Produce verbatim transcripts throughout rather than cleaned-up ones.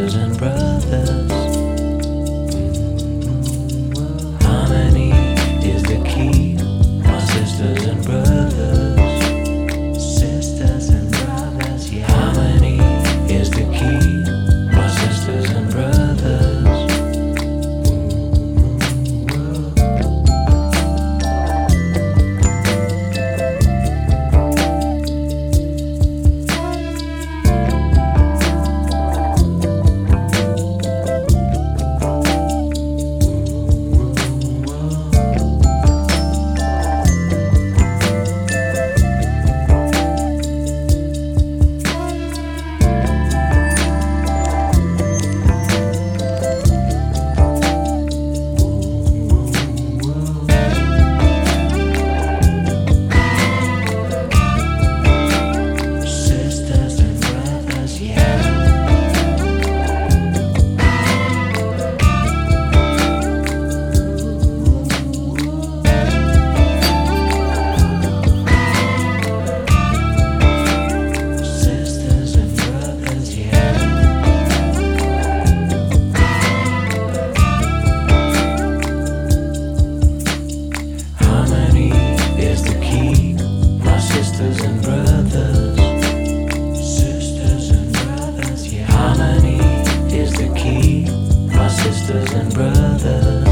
sisters and brothers. Harmony is the key, my sisters and brothers. Sisters and brothers, yeah. Harmony is the key, my sisters and brothers. Sisters and brothers, sisters and brothers, yeah. Harmony is the key, my sisters and brothers.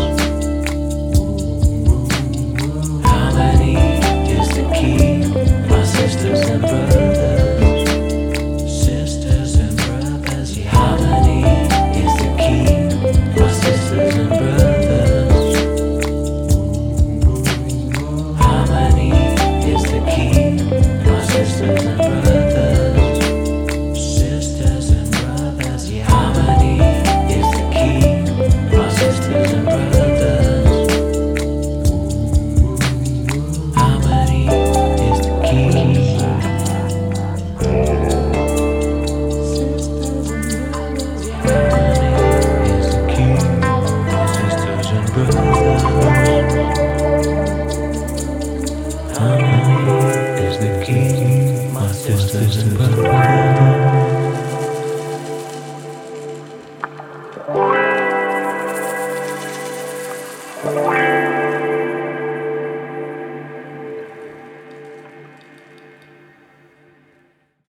Harmony is the key, my sisters and brothers. Sisters and brothers, yeah. Harmony is the key, my sisters and brothers. Harmony is the key. Sisters and brothers, sisters and brothers, yeah. Harmony is the key, my sisters and brothers. Harmony is the key. Harmony is the key, my sisters and brothers. Harmony is the key, my sisters and brothers.